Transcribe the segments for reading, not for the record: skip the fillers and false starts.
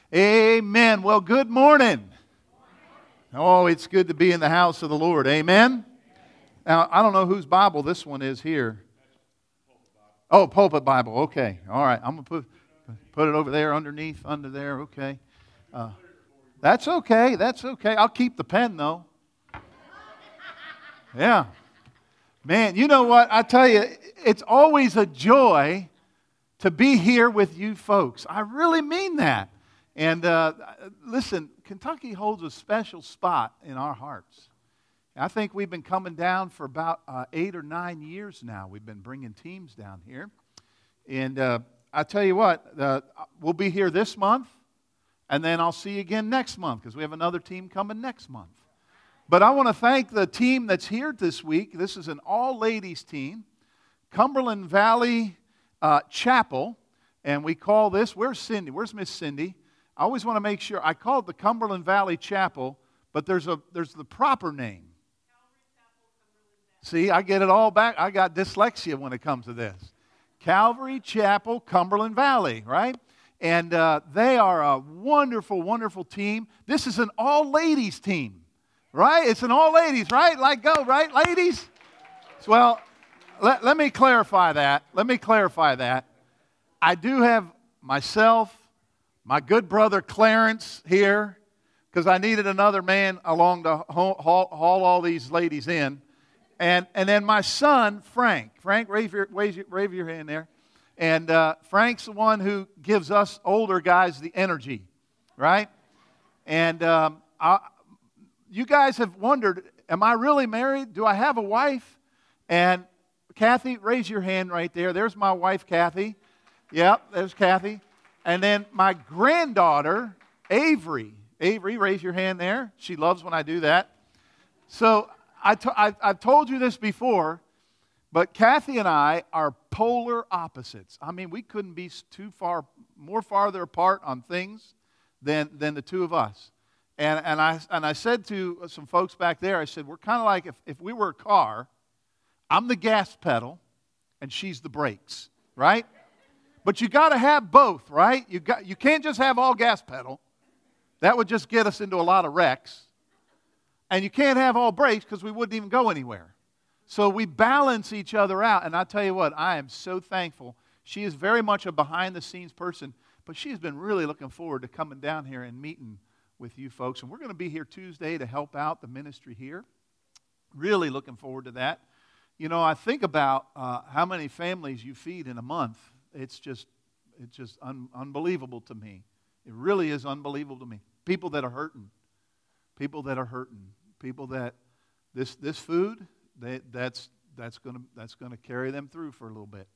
Amen. Well, good morning. Oh, it's good to be in the house of the Lord. Amen. Now, I don't know whose Bible this one is here. Oh, Pulpit Bible. Okay. All right. I'm going to put it over there underneath, under there. Okay. That's okay. That's okay. I'll keep the pen, though. Yeah. Man, you know what? I tell you, it's always a joy to be here with you folks. I really mean that. And listen, Kentucky holds a special spot in our hearts. I think we've been coming down for about 8 or 9 years now. We've been bringing teams down here. And I tell you what, we'll be here this month, and then I'll see you again next month because we have another team coming next month. But I want to thank the team that's here this week. This is an all-ladies team, Cumberland Valley Chapel, and we call this, where's Cindy? Where's Miss Cindy? I always want to make sure, I call it the Cumberland Valley Chapel, but there's the proper name. See, I get it all back. I got dyslexia when it comes to this. Calvary Chapel, Cumberland Valley, right? And they are a wonderful, wonderful team. This is an all-ladies team, right? It's an all-ladies, right? Like go, right, ladies? Well, let me clarify that. I do have myself, my good brother Clarence here, because I needed another man along to haul all these ladies in. And then my son, Frank. Frank, wave your hand there. And Frank's the one who gives us older guys the energy, right? And you guys have wondered, am I really married? Do I have a wife? And Kathy, raise your hand right there. There's my wife, Kathy. Yep, there's Kathy. And then my granddaughter, Avery. Avery, raise your hand there. She loves when I do that. So I've told you this before, but Kathy and I are polar opposites. I mean, we couldn't be more farther apart on things than the two of us. And I said to some folks back there, I said, we're kind of like if we were a car, I'm the gas pedal and she's the brakes, right? But you got to have both, right? You can't just have all gas pedal. That would just get us into a lot of wrecks. And you can't have all brakes because we wouldn't even go anywhere. So we balance each other out. And I tell you what, I am so thankful. She is very much a behind-the-scenes person, but she's been really looking forward to coming down here and meeting with you folks. And we're going to be here Tuesday to help out the ministry here. Really looking forward to that. You know, I think about how many families you feed in a month. It's just unbelievable to me. It really is unbelievable to me. People that are hurting. People that this food that's going to carry them through for a little bit.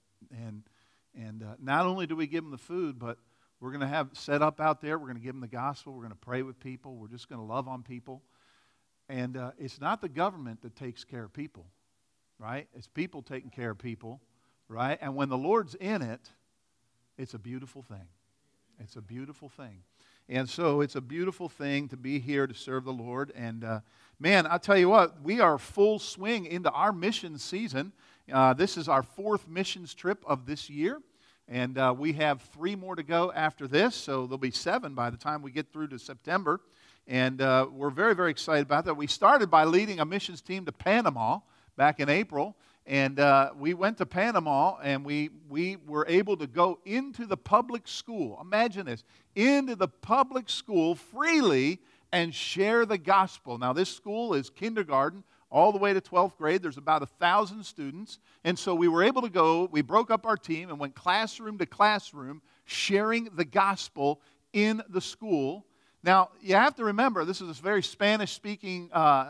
And not only do we give them the food, but we're going to have set up out there. We're going to give them the gospel. We're going to pray with people. We're just going to love on people. And it's not the government that takes care of people, right? It's people taking care of people, right? And when the Lord's in it, it's a beautiful thing. It's a beautiful thing. And so it's a beautiful thing to be here to serve the Lord. And man, I'll tell you what, we are full swing into our mission season. This is our 4th missions trip of this year. And we have 3 more to go after this. So there'll be 7 by the time we get through to September. And we're very, very excited about that. We started by leading a missions team to Panama back in April. And we went to Panama, and we were able to go into the public school. Imagine this, into the public school freely and share the gospel. Now, this school is kindergarten all the way to 12th grade. There's about 1,000 students. And so we were able to go, we broke up our team and went classroom to classroom sharing the gospel in the school. Now, you have to remember, this is a very Spanish-speaking,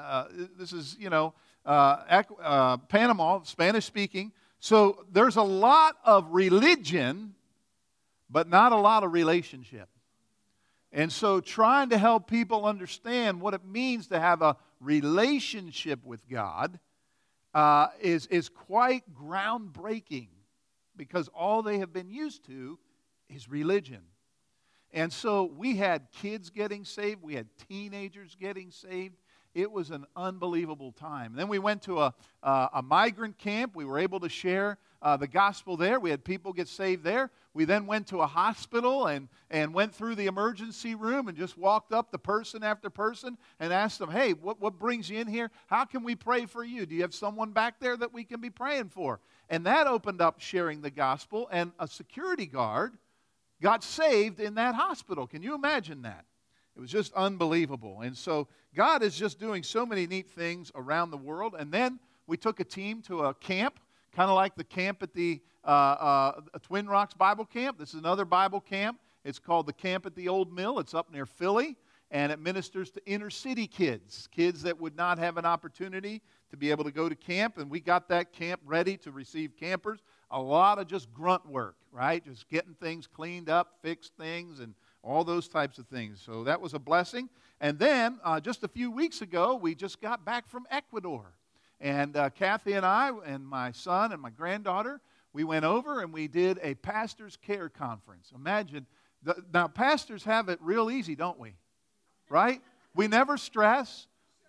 Panama, Spanish-speaking. So there's a lot of religion, but not a lot of relationship. And so trying to help people understand what it means to have a relationship with God is quite groundbreaking because all they have been used to is religion. And so we had kids getting saved. We had teenagers getting saved. It was an unbelievable time. And then we went to a migrant camp. We were able to share the gospel there. We had people get saved there. We then went to a hospital and went through the emergency room and just walked up to person after person and asked them, hey, what brings you in here? How can we pray for you? Do you have someone back there that we can be praying for? And that opened up sharing the gospel, and a security guard got saved in that hospital. Can you imagine that? It was just unbelievable. And so God is just doing so many neat things around the world. And then we took a team to a camp, kind of like the camp at the Twin Rocks Bible Camp. This is another Bible camp. It's called the Camp at the Old Mill. It's up near Philly, and it ministers to inner city kids that would not have an opportunity to be able to go to camp. And we got that camp ready to receive campers. A lot of just grunt work, right? Just getting things cleaned up, fixed things, and all those types of things. So that was a blessing. And then just a few weeks ago, we just got back from Ecuador. And Kathy and I and my son and my granddaughter, we went over and we did a pastor's care conference. Imagine, now pastors have it real easy, don't we? Right? We never stress.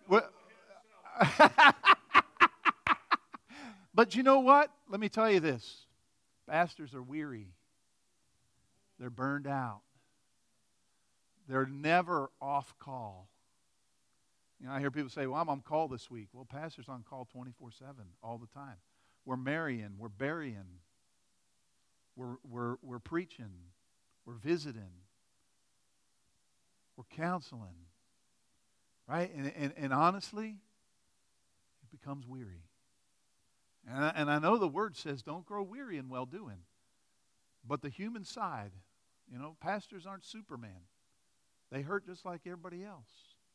But you know what? Let me tell you this. Pastors are weary. They're burned out. They're never off call. You know, I hear people say, well, I'm on call this week. Well, pastor's on call 24/7 all the time. We're marrying, we're burying, we're preaching, we're visiting, we're counseling, right? And honestly, it becomes weary. And I know the Word says don't grow weary in well-doing. But the human side, you know, pastors aren't Superman. They hurt just like everybody else.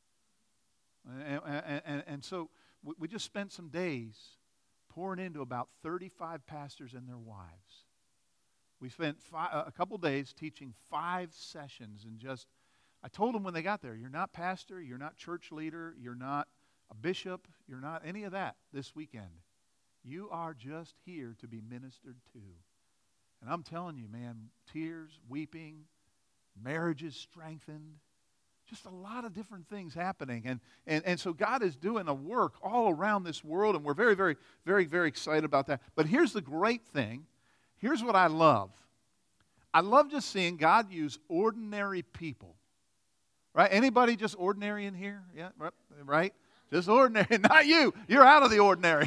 And so we just spent some days pouring into about 35 pastors and their wives. We spent a couple days teaching 5 sessions, and I told them when they got there, you're not pastor, you're not church leader, you're not a bishop, you're not any of that this weekend. You are just here to be ministered to. And I'm telling you, man, tears, weeping, marriages strengthened, just a lot of different things happening. And so God is doing a work all around this world, and we're very, very, very, very excited about that. But here's the great thing. Here's what I love. I love just seeing God use ordinary people. Right? Anybody just ordinary in here? Yeah, right? Just ordinary. Not you. You're out of the ordinary.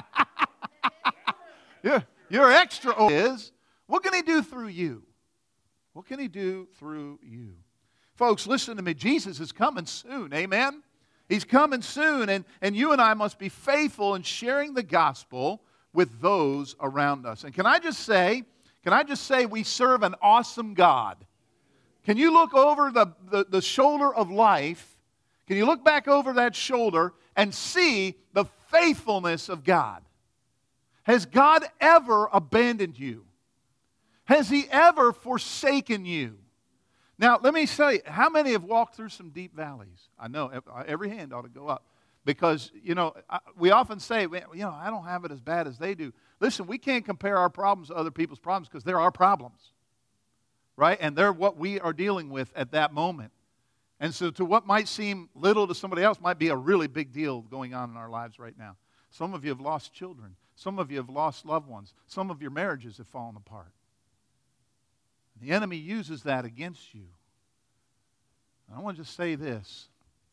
You're extra. What can He do through you? What can He do through you? Folks, listen to me. Jesus is coming soon. Amen? He's coming soon, and you and I must be faithful in sharing the gospel with those around us. And can I just say we serve an awesome God. Can you look over the shoulder of life? Can you look back over that shoulder and see the faithfulness of God? Has God ever abandoned you? Has He ever forsaken you? Now, let me tell you, how many have walked through some deep valleys? I know every hand ought to go up. Because, you know, we often say, you know, I don't have it as bad as they do. Listen, we can't compare our problems to other people's problems because they're our problems. Right? And they're what we are dealing with at that moment. And so to what might seem little to somebody else might be a really big deal going on in our lives right now. Some of you have lost children. Some of you have lost loved ones. Some of your marriages have fallen apart. The enemy uses that against you. I want to just say this.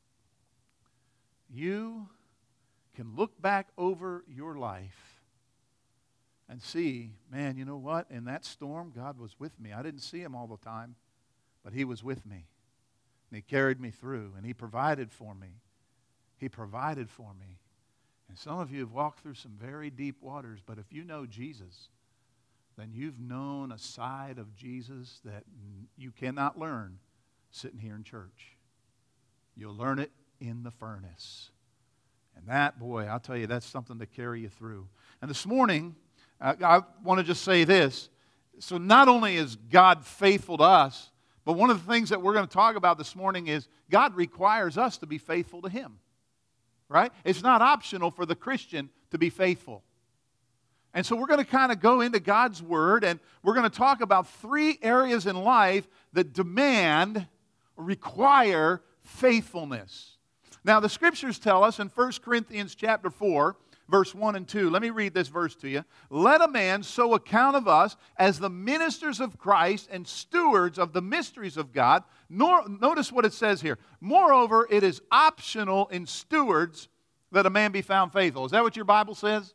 You can look back over your life and see, man, you know what? In that storm, God was with me. I didn't see Him all the time, but He was with me. And He carried me through, and He provided for me. He provided for me. And some of you have walked through some very deep waters, but if you know Jesus, then you've known a side of Jesus that you cannot learn sitting here in church. You'll learn it in the furnace. And that, boy, I'll tell you, that's something to carry you through. And this morning, I want to just say this. So not only is God faithful to us, but one of the things that we're going to talk about this morning is God requires us to be faithful to Him. Right? It's not optional for the Christian to be faithful. And so we're going to kind of go into God's Word, and we're going to talk about 3 areas in life that demand or require faithfulness. Now, the Scriptures tell us in 1 Corinthians chapter 4, verse 1 and 2. Let me read this verse to you. Let a man so account of us as the ministers of Christ and stewards of the mysteries of God. Notice what it says here. Moreover, it is optional in stewards that a man be found faithful. Is that what your Bible says?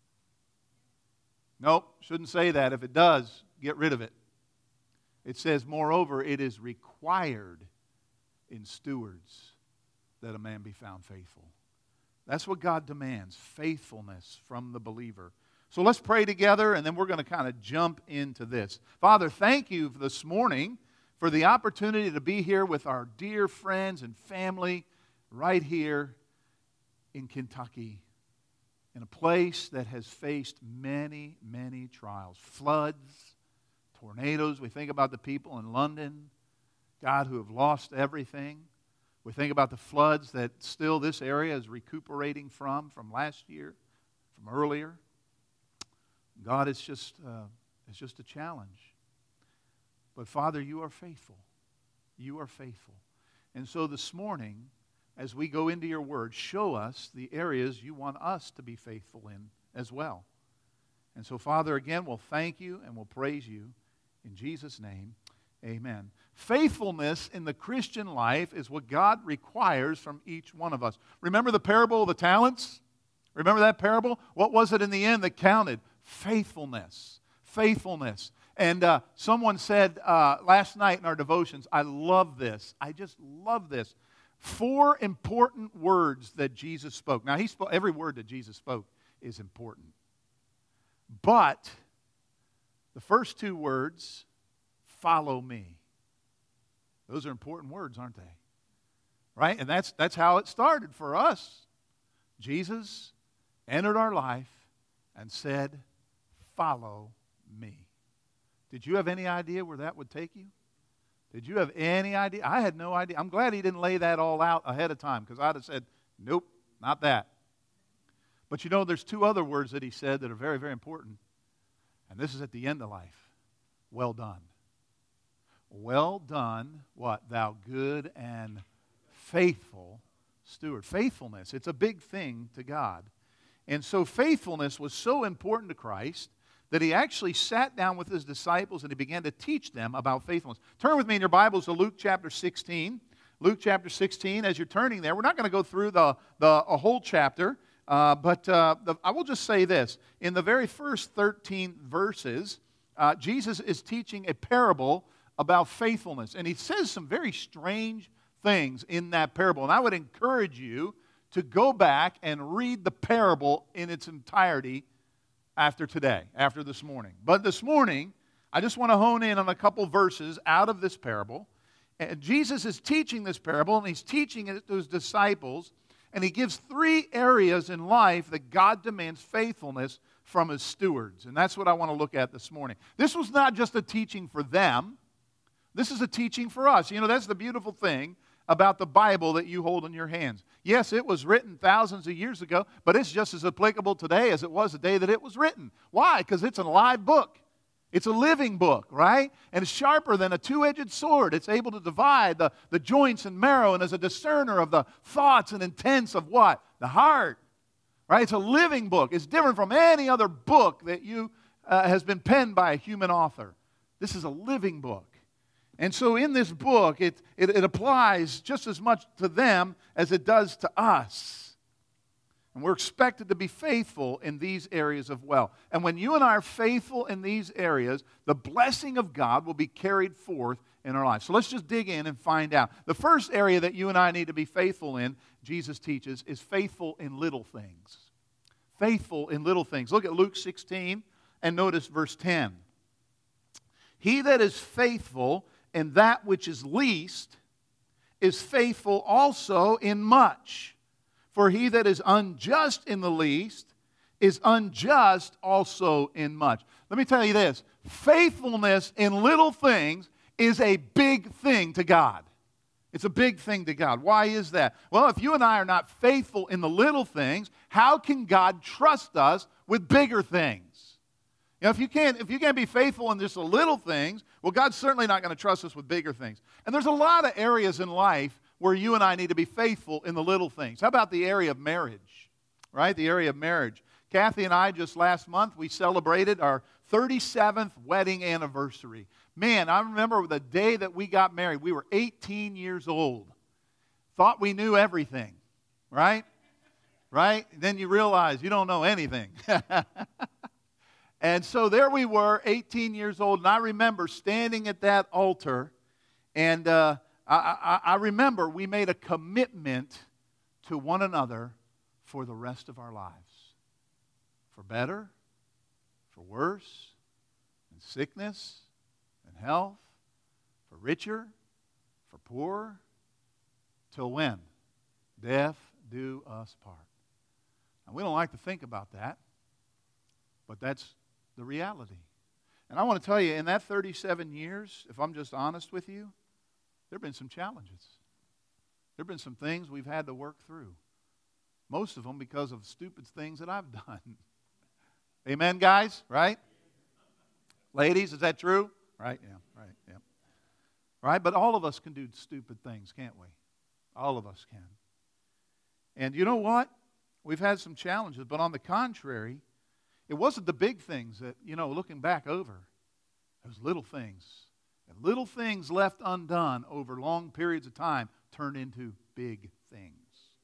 Nope, shouldn't say that. If it does, get rid of it. It says, moreover, it is required in stewards that a man be found faithful. That's what God demands, faithfulness from the believer. So let's pray together, and then we're going to kind of jump into this. Father, thank you this morning for the opportunity to be here with our dear friends and family right here in Kentucky, in a place that has faced many, many trials. Floods, tornadoes. We think about the people in London, God, who have lost everything. We think about the floods that still this area is recuperating from last year, from earlier. God, it's just a challenge. But Father, you are faithful. You are faithful. And so this morning, as we go into your word, show us the areas you want us to be faithful in as well. And so, Father, again, we'll thank you and we'll praise you. In Jesus' name, amen. Faithfulness in the Christian life is what God requires from each one of us. Remember the parable of the talents? Remember that parable? What was it in the end that counted? Faithfulness. Faithfulness. And someone said last night in our devotions, I love this. I just love this. 4 important words that Jesus spoke. Now, every word that Jesus spoke is important. But the first 2 words, follow me. Those are important words, aren't they? Right? And that's how it started for us. Jesus entered our life and said, follow me. Did you have any idea where that would take you? Did you have any idea? I had no idea. I'm glad he didn't lay that all out ahead of time, because I'd have said, nope, not that. But you know, there's 2 other words that he said that are very, very important. And this is at the end of life. Well done. Well done, what? Thou good and faithful steward. Faithfulness, it's a big thing to God. And so faithfulness was so important to Christ that he actually sat down with his disciples and he began to teach them about faithfulness. Turn with me in your Bibles to Luke chapter 16. Luke chapter 16, as you're turning there, we're not going to go through a whole chapter, but I will just say this. In the very first 13 verses, Jesus is teaching a parable about faithfulness. And he says some very strange things in that parable. And I would encourage you to go back and read the parable in its entirety after today, after this morning. But this morning, I just want to hone in on a couple verses out of this parable. And Jesus is teaching this parable, and he's teaching it to his disciples, and he gives 3 areas in life that God demands faithfulness from his stewards. And that's what I want to look at this morning. This was not just a teaching for them. This is a teaching for us. You know, that's the beautiful thing about the Bible that you hold in your hands. Yes, it was written thousands of years ago, but it's just as applicable today as it was the day that it was written. Why? Because it's a live book. It's a living book, right? And it's sharper than a 2-edged sword. It's able to divide the joints and marrow, and is a discerner of the thoughts and intents of what? The heart, right? It's a living book. It's different from any other book that has been penned by a human author. This is a living book. And so in this book, it applies just as much to them as it does to us. And we're expected to be faithful in these areas as well. And when you and I are faithful in these areas, the blessing of God will be carried forth in our lives. So let's just dig in and find out. The first area that you and I need to be faithful in, Jesus teaches, is faithful in little things. Faithful in little things. Look at Luke 16 and notice verse 10. He that is faithful in that which is least is faithful also in much. For he that is unjust in the least is unjust also in much. Let me tell you this. Faithfulness in little things is a big thing to God. It's a big thing to God. Why is that? Well, if you and I are not faithful in the little things, how can God trust us with bigger things? You know, if you can't be faithful in just the little things, well, God's certainly not going to trust us with bigger things. And there's a lot of areas in life where you and I need to be faithful in the little things. How about the area of marriage? right? The area of marriage. Kathy and I, just last month, we celebrated our 37th wedding anniversary. Man, I remember the day that we got married. We were 18 years old. Thought we knew everything, right? Right? Then you realize you don't know anything. And so there we were, 18 years old, and I remember standing at that altar, and I remember we made a commitment to one another for the rest of our lives. For better, for worse, in sickness and health, for richer, for poorer, till when? Death do us part. Now, we don't like to think about that, but that's the reality. And I want to tell you, in that 37 years, if I'm just honest with you, there have been some challenges. There have been some things we've had to work through. Most of them because of stupid things that I've done. Amen, guys? Right? Ladies, is that true? Right? Yeah, right, yeah. Right? But all of us can do stupid things, can't we? All of us can. And you know what? We've had some challenges, but on the contrary, it wasn't the big things that, looking back over. It was little things. And little things left undone over long periods of time turn into big things.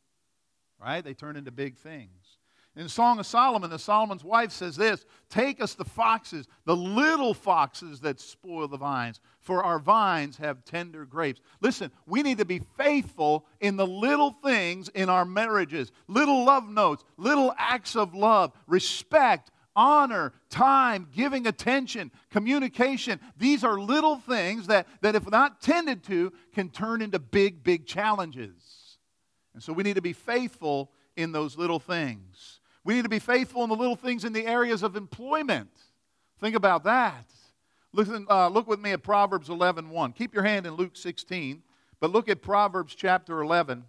Right? They turn into big things. In the Song of Solomon, Solomon's wife says this, "Take us the foxes, the little foxes that spoil the vines, for our vines have tender grapes." Listen, we need to be faithful in the little things in our marriages. Little love notes, little acts of love, respect, honor, time, giving attention, communication. These are little things that if not tended to, can turn into big, big challenges. And so we need to be faithful in those little things. We need to be faithful in the little things in the areas of employment. Think about that. Look with me at Proverbs 11:1. Keep your hand in Luke 16, but look at Proverbs chapter 11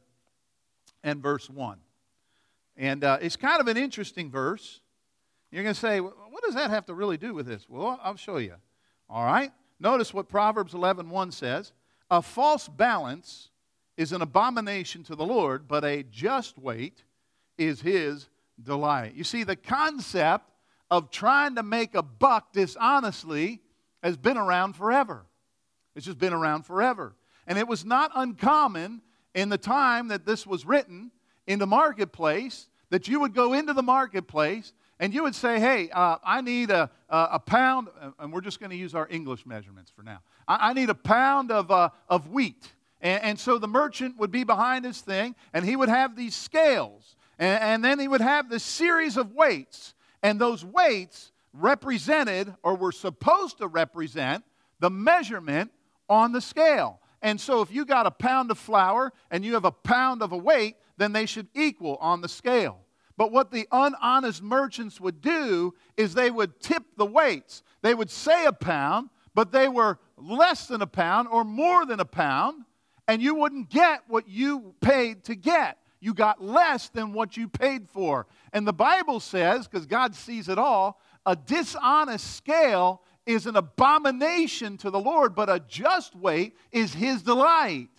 and verse 1. And it's kind of an interesting verse. You're going to say, what does that have to really do with this? Well, I'll show you. All right? Notice what Proverbs 11:1 says. "A false balance is an abomination to the Lord, but a just weight is His delight." You see, the concept of trying to make a buck dishonestly has been around forever. It's just been around forever. And it was not uncommon in the time that this was written in the marketplace that you would go into the marketplace and you would say, "Hey, I need a pound," and we're just going to use our English measurements for now. I need a pound of wheat. And so the merchant would be behind his thing, and he would have these scales. And then he would have this series of weights. And those weights represented, or were supposed to represent, the measurement on the scale. And so if you got a pound of flour and you have a pound of a weight, then they should equal on the scale. But what the unhonest merchants would do is they would tip the weights. They would say a pound, but they were less than a pound or more than a pound, and you wouldn't get what you paid to get. You got less than what you paid for. And the Bible says, because God sees it all, a dishonest scale is an abomination to the Lord, but a just weight is His delight.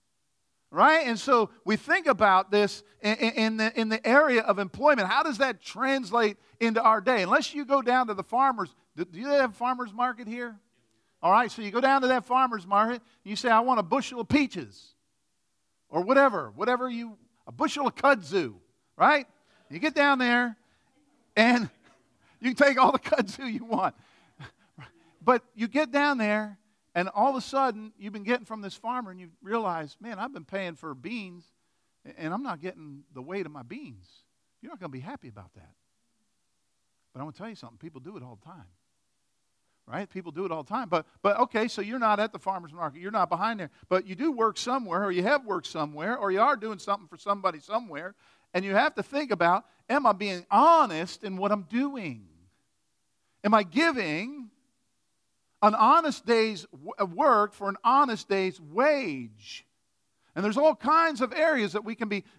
Right? And so we think about this in the area of employment. How does that translate into our day? Unless you go down to the farmers. Do you have a farmer's market here? All right, so you go down to that farmer's market, and you say, "I want a bushel of peaches." Or whatever a bushel of kudzu, right? You get down there, and you can take all the kudzu you want. But you get down there, and all of a sudden, you've been getting from this farmer, and you realize, man, I've been paying for beans, and I'm not getting the weight of my beans. You're not going to be happy about that. But I'm going to tell you something. People do it all the time. Right? People do it all the time. But okay, so you're not at the farmer's market. You're not behind there. But you do work somewhere, or you have worked somewhere, or you are doing something for somebody somewhere. And you have to think about, am I being honest in what I'm doing? Am I giving an honest day's work for an honest day's wage? And there's all kinds of areas that we can be,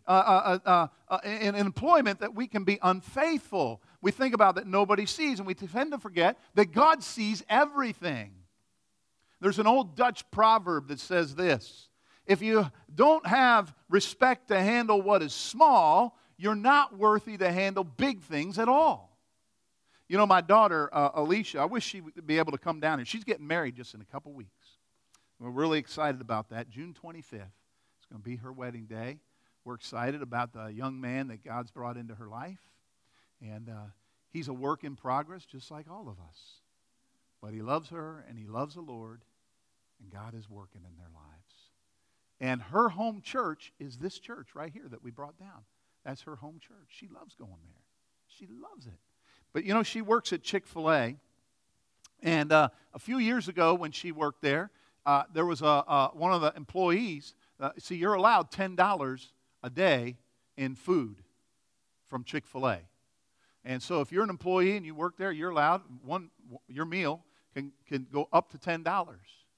in employment, that we can be unfaithful. We think about that nobody sees, and we tend to forget that God sees everything. There's an old Dutch proverb that says this: if you don't have respect to handle what is small, you're not worthy to handle big things at all. You know, my daughter, Alicia, I wish she would be able to come down here. She's getting married just in a couple weeks. We're really excited about that. June 25th is going to be her wedding day. We're excited about the young man that God's brought into her life. And he's a work in progress, just like all of us. But he loves her, and he loves the Lord, and God is working in their lives. And her home church is this church right here that we brought down. That's her home church. She loves going there. She loves it. But, you know, she works at Chick-fil-A. And a few years ago when she worked there, there was one of the employees. See, you're allowed $10 a day in food from Chick-fil-A. And so if you're an employee and you work there, you're allowed, your meal can go up to $10.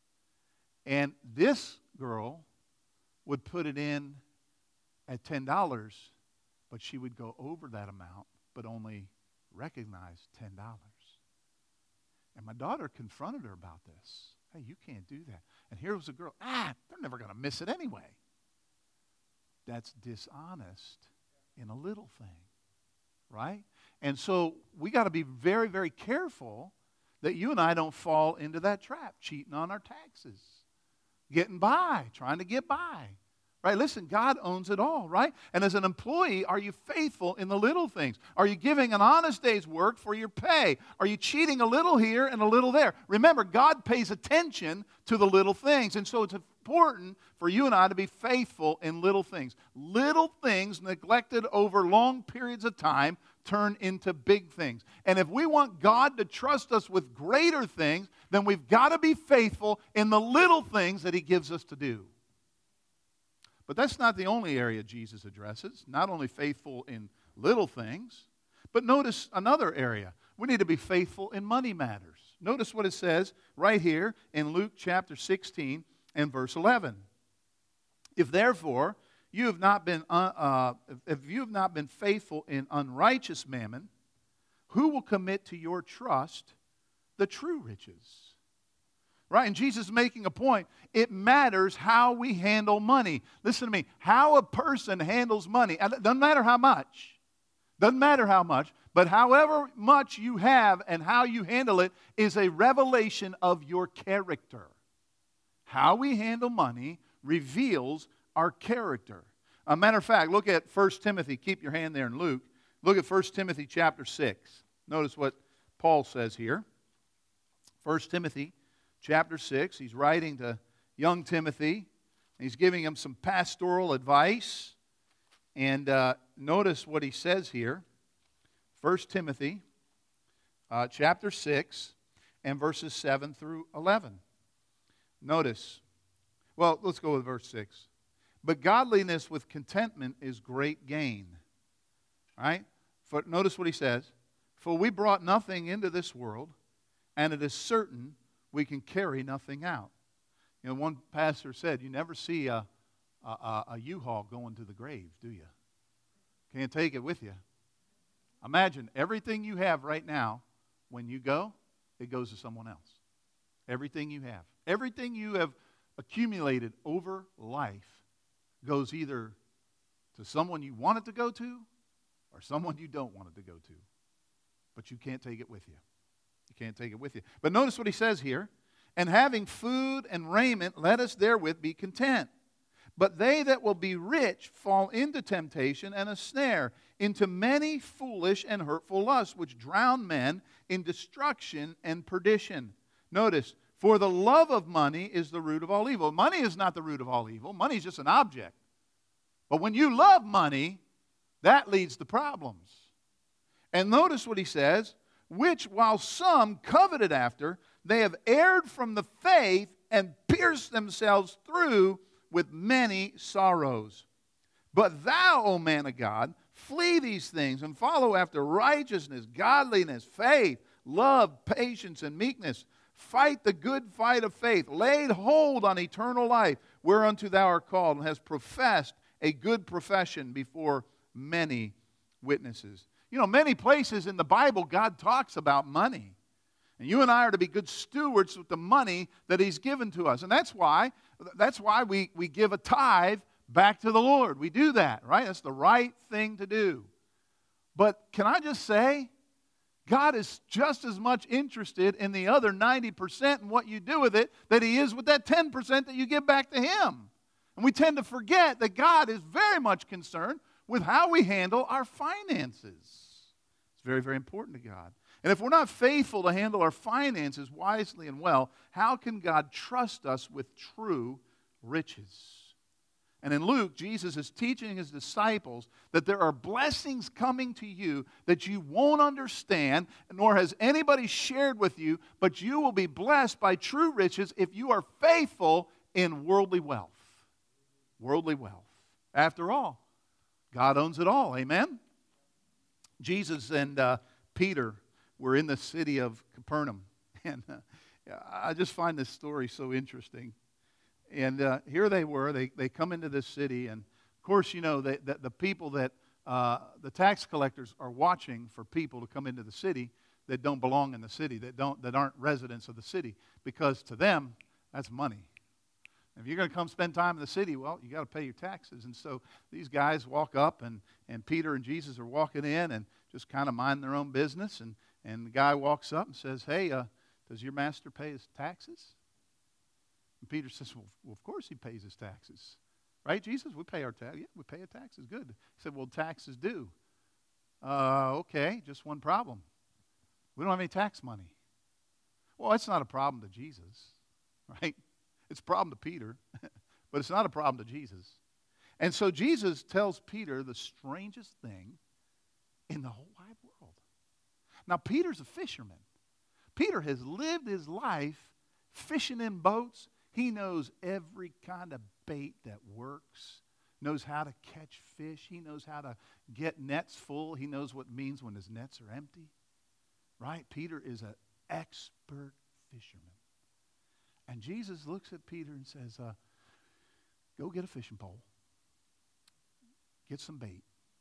And this girl would put it in at $10, but she would go over that amount, but only recognize $10. And my daughter confronted her about this. Hey, you can't do that. And here was a girl, they're never going to miss it anyway. That's dishonest in a little thing, right? And so we got to be very, very careful that you and I don't fall into that trap, cheating on our taxes, getting by, trying to get by. Right? Listen, God owns it all, right? And as an employee, are you faithful in the little things? Are you giving an honest day's work for your pay? Are you cheating a little here and a little there? Remember, God pays attention to the little things. And so it's important for you and I to be faithful in little things. Little things neglected over long periods of time turn into big things. And if we want God to trust us with greater things, then we've got to be faithful in the little things that He gives us to do. But that's not the only area Jesus addresses, not only faithful in little things, but notice another area. We need to be faithful in money matters. Notice what it says right here in Luke chapter 16 and verse 11. If therefore you have not been faithful in unrighteous mammon, who will commit to your trust the true riches? Right? And Jesus is making a point. It matters how we handle money. Listen to me. How a person handles money. And it doesn't matter how much. Doesn't matter how much. But however much you have and how you handle it is a revelation of your character. How we handle money reveals our character. A matter of fact, look at 1 Timothy. Keep your hand there in Luke. Look at 1 Timothy chapter 6. Notice what Paul says here. 1 Timothy chapter 6, he's writing to young Timothy. He's giving him some pastoral advice. And notice what he says here. 1 Timothy chapter 6 and verses 7 through 11. Notice. Well, let's go with verse 6. But godliness with contentment is great gain. All right? Notice what he says. For we brought nothing into this world, and it is certain we can carry nothing out. You know, one pastor said, you never see a U-Haul going to the grave, do you? Can't take it with you. Imagine everything you have right now, when you go, it goes to someone else. Everything you have. Everything you have accumulated over life goes either to someone you want it to go to or someone you don't want it to go to. But you can't take it with you. You can't take it with you. But notice what he says here. And having food and raiment, let us therewith be content. But they that will be rich fall into temptation and a snare, into many foolish and hurtful lusts, which drown men in destruction and perdition. Notice, for the love of money is the root of all evil. Money is not the root of all evil. Money is just an object. But when you love money, that leads to problems. And notice what he says, which while some coveted after, they have erred from the faith and pierced themselves through with many sorrows. But thou, O man of God, flee these things and follow after righteousness, godliness, faith, love, patience, and meekness. Fight the good fight of faith. Laid hold on eternal life, whereunto thou art called, and hast professed a good profession before many witnesses. You know, many places in the Bible, God talks about money. And you and I are to be good stewards with the money that He's given to us. And that's why we give a tithe back to the Lord. We do that, right? That's the right thing to do. But can I just say, God is just as much interested in the other 90% and what you do with it that He is with that 10% that you give back to Him. And we tend to forget that God is very much concerned with how we handle our finances. It's very, very important to God. And if we're not faithful to handle our finances wisely and well, how can God trust us with true riches? And in Luke, Jesus is teaching His disciples that there are blessings coming to you that you won't understand, nor has anybody shared with you, but you will be blessed by true riches if you are faithful in worldly wealth. Worldly wealth. After all, God owns it all. Amen? Jesus and Peter were in the city of Capernaum. And I just find this story so interesting. And here they were. They come into this city. And, of course, you know, the people that the tax collectors are watching for people to come into the city that don't belong in the city, that aren't residents of the city. Because to them, that's money. If you're going to come spend time in the city, well, you got to pay your taxes. And so these guys walk up, and Peter and Jesus are walking in and just kind of mind their own business. And the guy walks up and says, hey, does your master pay his taxes? And Peter says, well, of course he pays his taxes. Right, Jesus? We pay our taxes. Yeah, we pay our taxes. Good. He said, well, taxes due. Okay, just one problem. We don't have any tax money. Well, that's not a problem to Jesus, right? It's a problem to Peter, but it's not a problem to Jesus. And so Jesus tells Peter the strangest thing in the whole wide world. Now, Peter's a fisherman. Peter has lived his life fishing in boats. He knows every kind of bait that works, knows how to catch fish. He knows how to get nets full. He knows what it means when his nets are empty. Right? Peter is an expert fisherman. And Jesus looks at Peter and says, go get a fishing pole. Get some bait.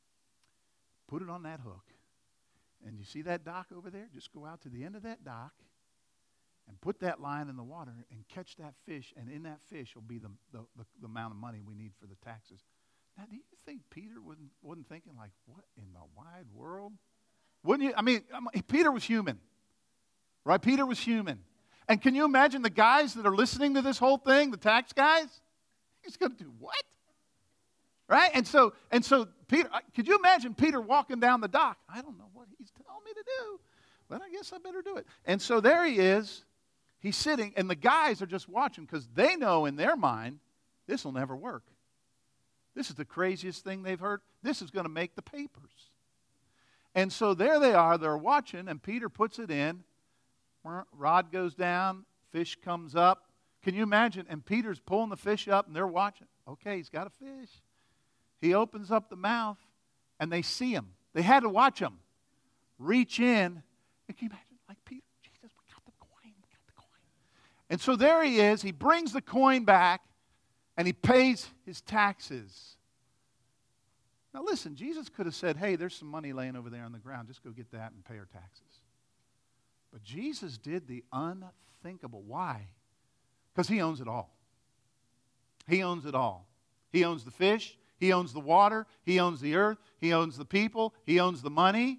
Put it on that hook. And you see that dock over there? Just go out to the end of that dock and put that line in the water and catch that fish. And in that fish will be the amount of money we need for the taxes. Now, do you think Peter wasn't thinking like, what in the wide world? Wouldn't you? I mean, Peter was human. Right? Peter was human. And can you imagine the guys that are listening to this whole thing, the tax guys? He's going to do what? Right? And so Peter, could you imagine Peter walking down the dock? I don't know what he's telling me to do, but I guess I better do it. And so there he is. He's sitting, and the guys are just watching because they know in their mind, this will never work. This is the craziest thing they've heard. This is going to make the papers. And so there they are. They're watching, and Peter puts it in. Rod goes down, fish comes up. Can you imagine? And Peter's pulling the fish up, and they're watching. Okay, he's got a fish. He opens up the mouth, and they see him. They had to watch him reach in. And can you imagine? Like, Peter, Jesus, we got the coin. And so there he is. He brings the coin back, and he pays his taxes. Now listen, Jesus could have said, hey, there's some money laying over there on the ground. Just go get that and pay our taxes. But Jesus did the unthinkable. Why? Because He owns it all. He owns it all. He owns the fish. He owns the water. He owns the earth. He owns the people. He owns the money.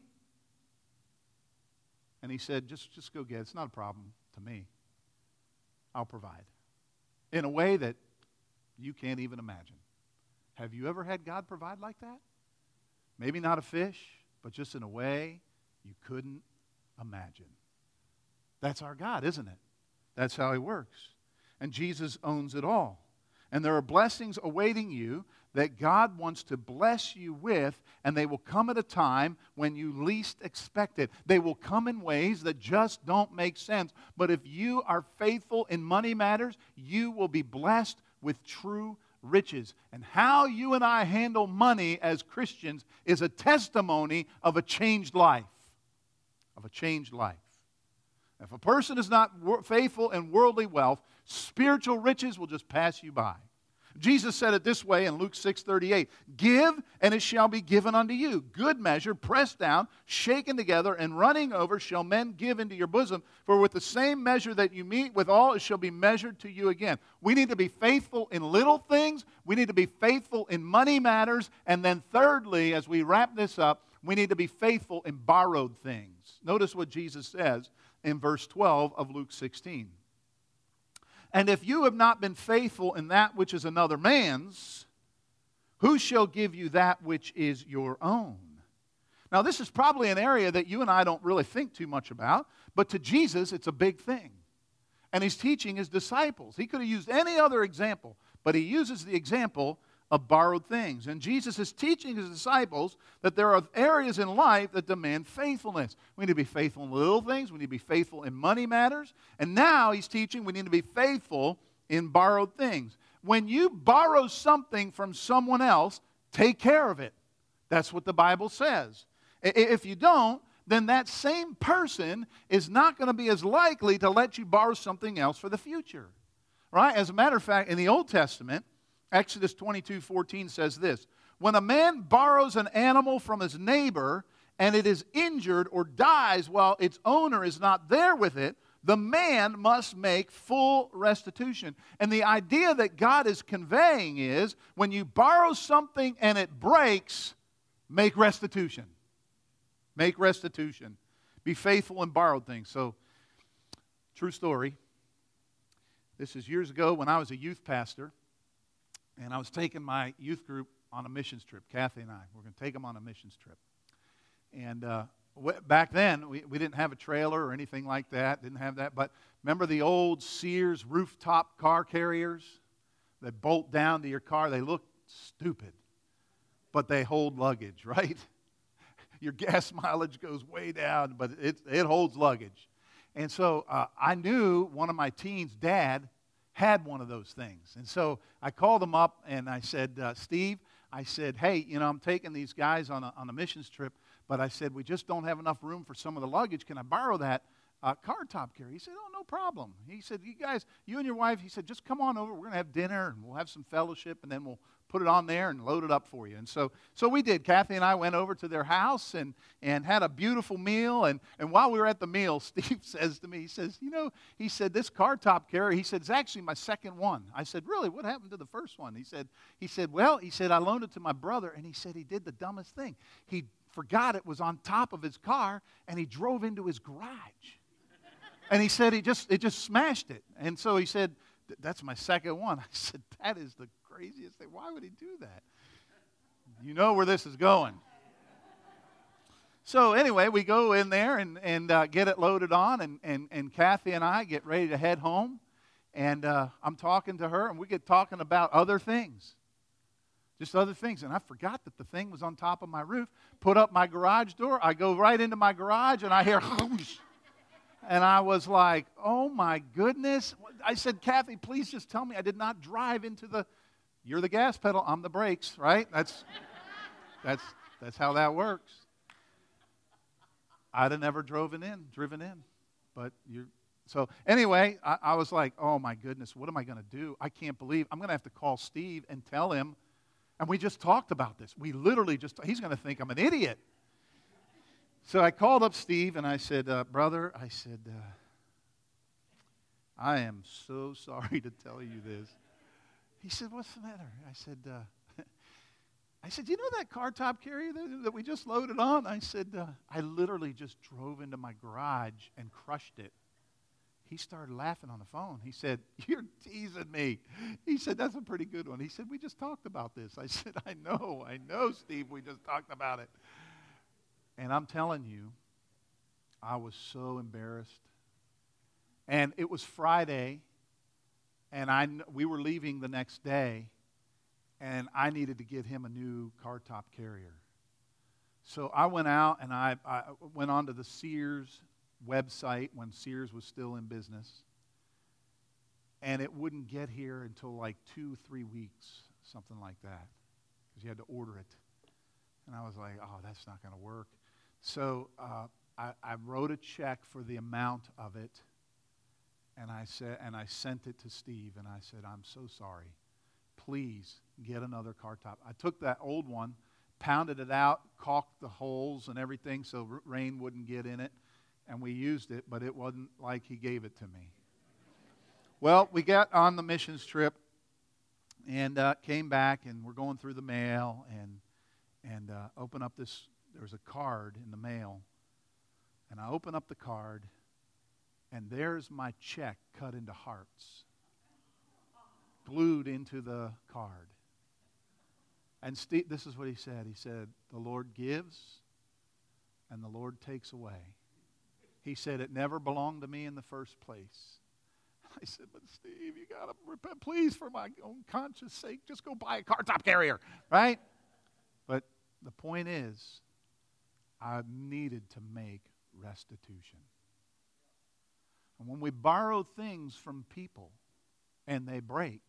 And He said, just go get it. It's not a problem to me. I'll provide. In a way that you can't even imagine. Have you ever had God provide like that? Maybe not a fish, but just in a way you couldn't imagine. That's our God, isn't it? That's how He works. And Jesus owns it all. And there are blessings awaiting you that God wants to bless you with, and they will come at a time when you least expect it. They will come in ways that just don't make sense. But if you are faithful in money matters, you will be blessed with true riches. And how you and I handle money as Christians is a testimony of a changed life. Of a changed life. If a person is not faithful in worldly wealth, spiritual riches will just pass you by. Jesus said it this way in Luke 6:38, "Give, and it shall be given unto you. Good measure, pressed down, shaken together, and running over shall men give into your bosom. For with the same measure that you meet withal, it shall be measured to you again." We need to be faithful in little things. We need to be faithful in money matters. And then thirdly, as we wrap this up, we need to be faithful in borrowed things. Notice what Jesus says in verse 12 of Luke 16. "And if you have not been faithful in that which is another man's, who shall give you that which is your own?" Now, this is probably an area that you and I don't really think too much about, but to Jesus, it's a big thing. And he's teaching his disciples. He could have used any other example, but he uses the example of borrowed things. And Jesus is teaching his disciples that there are areas in life that demand faithfulness. We need to be faithful in little things. We need to be faithful in money matters. And now he's teaching we need to be faithful in borrowed things. When you borrow something from someone else, take care of it. That's what the Bible says. If you don't, then that same person is not going to be as likely to let you borrow something else for the future. Right? As a matter of fact, in the Old Testament, Exodus 22:14 says this, "When a man borrows an animal from his neighbor and it is injured or dies while its owner is not there with it, the man must make full restitution." And the idea that God is conveying is when you borrow something and it breaks, make restitution. Make restitution. Be faithful in borrowed things. So, true story. This is years ago when I was a youth pastor. And I was taking my youth group on a missions trip, Kathy and I. We're going to take them on a missions trip. And back then, we didn't have a trailer or anything like that. Didn't have that. But remember the old Sears rooftop car carriers that bolt down to your car? They look stupid, but they hold luggage, right? Your gas mileage goes way down, but it holds luggage. And so I knew one of my teens' dad had one of those things. And so I called him up and I said, "Steve," I said, "hey, I'm taking these guys on a missions trip, but I said, we just don't have enough room for some of the luggage. Can I borrow that car top carrier?" He said, "Oh, no problem." He said, you and your wife," he said, "just come on over. We're going to have dinner and we'll have some fellowship and then we'll put it on there and load it up for you." And so we did. Kathy and I went over to their house and had a beautiful meal. And while we were at the meal, Steve says to me, he says, he said, "This car top carrier," he said, "it's actually my second one." I said, "Really? What happened to the first one?" He said, "Well," he said, "I loaned it to my brother," and he said he did the dumbest thing. He forgot it was on top of his car and he drove into his garage. And he said it just smashed it. And so he said, "That's my second one." I said, "That is the craziest thing. Why would he do that?" You know where this is going. So anyway, we go in there and get it loaded on, and Kathy and I get ready to head home. And I'm talking to her, and we get talking about other things. Just other things. And I forgot that the thing was on top of my roof. Put up my garage door. I go right into my garage, and I hear whoosh. And I was like, "Oh my goodness." I said, "Kathy, please just tell me I did not drive into the..." You're the gas pedal, I'm the brakes, right? That's how that works. I'd have never driven in. But so anyway, I was like, "Oh my goodness, what am I going to do? I can't believe I'm going to have to call Steve and tell him." And we just talked about this. We literally he's going to think I'm an idiot. So I called up Steve and I said, "Brother," I said, "I am so sorry to tell you this." He said, "What's the matter?" I said, "You know that car top carrier that we just loaded on?" I said, "I literally just drove into my garage and crushed it." He started laughing on the phone. He said, "You're teasing me." He said, "That's a pretty good one." He said, "We just talked about this." I said, I know, Steve, we just talked about it." And I'm telling you, I was so embarrassed. And it was Friday, and we were leaving the next day, and I needed to get him a new car top carrier. So I went out, and I went onto the Sears website when Sears was still in business, and it wouldn't get here until like 2-3 weeks, something like that, because you had to order it. And I was like, "Oh, that's not going to work." So I wrote a check for the amount of it, and I sent it to Steve, and I said, "I'm so sorry. please get another car top. I took that old one, pounded it out, caulked the holes and everything so rain wouldn't get in it, and we used it, but it wasn't like he gave it to me. Well, we got on the missions trip and came back, and we're going through the mail and open up this. There was a card in the mail, and I open up the card, and there's my check cut into hearts, glued into the card. And Steve, this is what he said. He said, "The Lord gives, and the Lord takes away." He said, "It never belonged to me in the first place." I said, "But Steve, you got to repent, please, for my own conscience sake. Just go buy a car top carrier," right? But the point is, I needed to make restitution. And when we borrow things from people and they break,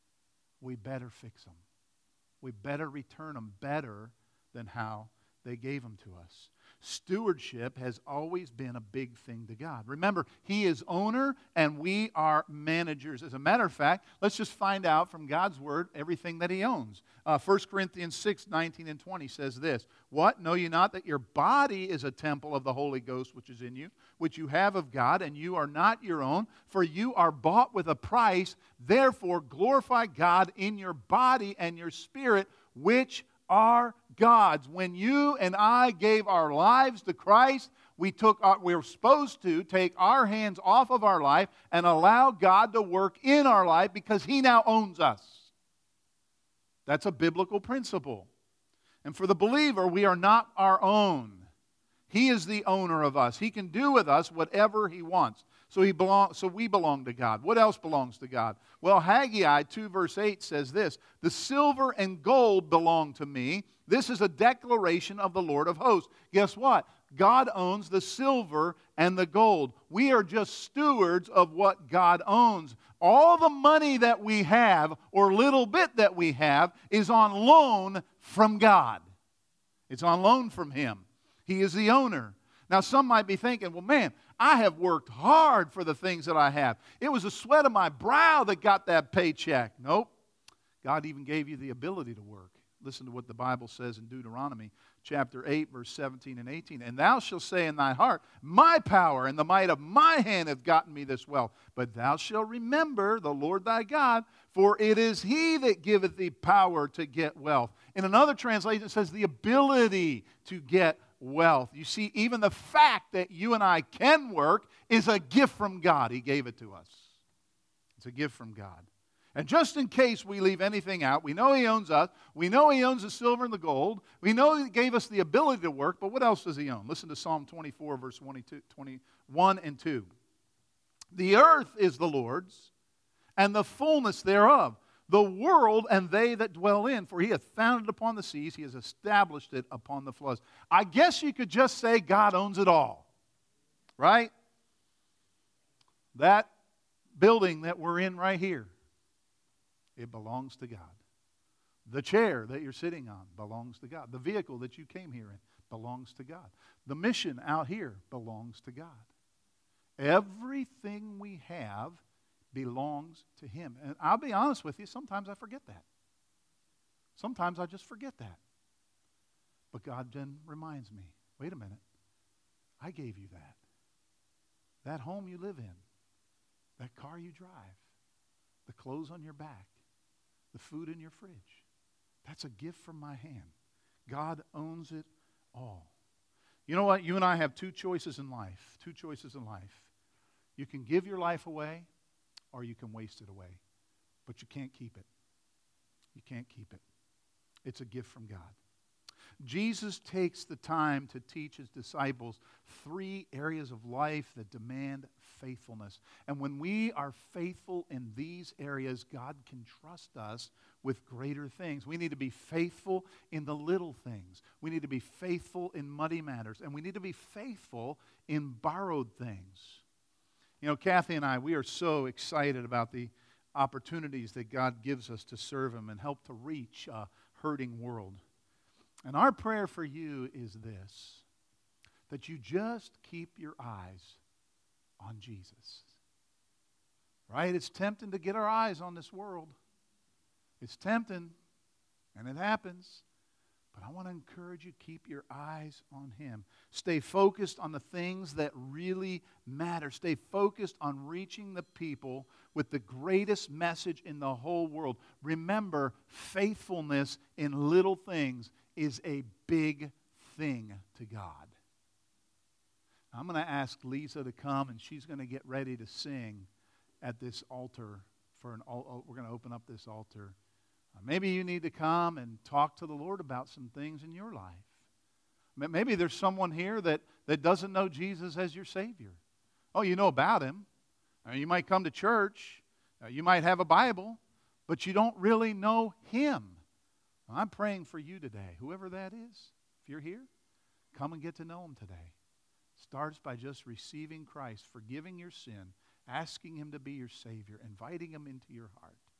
we better fix them. We better return them better than how they gave them to us. Stewardship has always been a big thing to God. Remember, He is owner and we are managers. As a matter of fact, let's just find out from God's Word everything that He owns. 1 Corinthians 6, 19 and 20 says this, "What? Know you not that your body is a temple of the Holy Ghost which is in you, which you have of God, and you are not your own, for you are bought with a price. Therefore glorify God in your body and your spirit, which are God's." When you and I gave our lives to Christ, we were supposed to take our hands off of our life and allow God to work in our life because He now owns us. That's a biblical principle. And for the believer, we are not our own. He is the owner of us. He can do with us whatever He wants. So we belong to God. What else belongs to God? Well, Haggai 2 verse 8 says this, "The silver and gold belong to me. This is a declaration of the Lord of hosts." Guess what? God owns the silver and the gold. We are just stewards of what God owns. All the money that we have, or little bit that we have, is on loan from God. It's on loan from Him. He is the owner. Now, some might be thinking, well, man, I have worked hard for the things that I have. It was the sweat of my brow that got that paycheck. Nope. God even gave you the ability to work. Listen to what the Bible says in Deuteronomy chapter 8, verse 17 and 18. "And thou shalt say in thy heart, My power and the might of my hand hath gotten me this wealth. But thou shalt remember the Lord thy God, for it is He that giveth thee power to get wealth." In another translation, it says the ability to get wealth. You see, even the fact that you and I can work is a gift from God. He gave it to us. It's a gift from God. And just in case we leave anything out, we know He owns us. We know He owns the silver and the gold. We know He gave us the ability to work, but what else does He own? Listen to Psalm 24, verse 21 and 2. "The earth is the Lord's, and the fullness thereof, the world and they that dwell in. For He hath founded it upon the seas, He has established it upon the floods." I guess you could just say God owns it all, right? That building that we're in right here, it belongs to God. The chair that you're sitting on belongs to God. The vehicle that you came here in belongs to God. The mission out here belongs to God. Everything we have belongs to Him. And I'll be honest with you, sometimes I forget that. Sometimes I just forget that. But God then reminds me, wait a minute, I gave you that. That home you live in, that car you drive, the clothes on your back, the food in your fridge, that's a gift from my hand. God owns it all. You know what? You and I have two choices in life. Two choices in life. You can give your life away, or you can waste it away. But you can't keep it. You can't keep it. It's a gift from God. Jesus takes the time to teach His disciples three areas of life that demand faithfulness. And when we are faithful in these areas, God can trust us with greater things. We need to be faithful in the little things. We need to be faithful in muddy matters. And we need to be faithful in borrowed things. You know, Kathy and I, we are so excited about the opportunities that God gives us to serve Him and help to reach a hurting world. And our prayer for you is this, that you just keep your eyes on Jesus. Right? It's tempting to get our eyes on this world. It's tempting, and it happens. But I want to encourage you, keep your eyes on Him. Stay focused on the things that really matter. Stay focused on reaching the people with the greatest message in the whole world. Remember, faithfulness in little things is a big thing to God. I'm going to ask Lisa to come, and she's going to get ready to sing at this altar. We're going to open up this altar. Maybe you need to come and talk to the Lord about some things in your life. Maybe there's someone here that doesn't know Jesus as your Savior. Oh, you know about Him. You might come to church. You might have a Bible, but you don't really know Him. Well, I'm praying for you today, whoever that is. If you're here, come and get to know Him today. It starts by just receiving Christ, forgiving your sin, asking Him to be your Savior, inviting Him into your heart.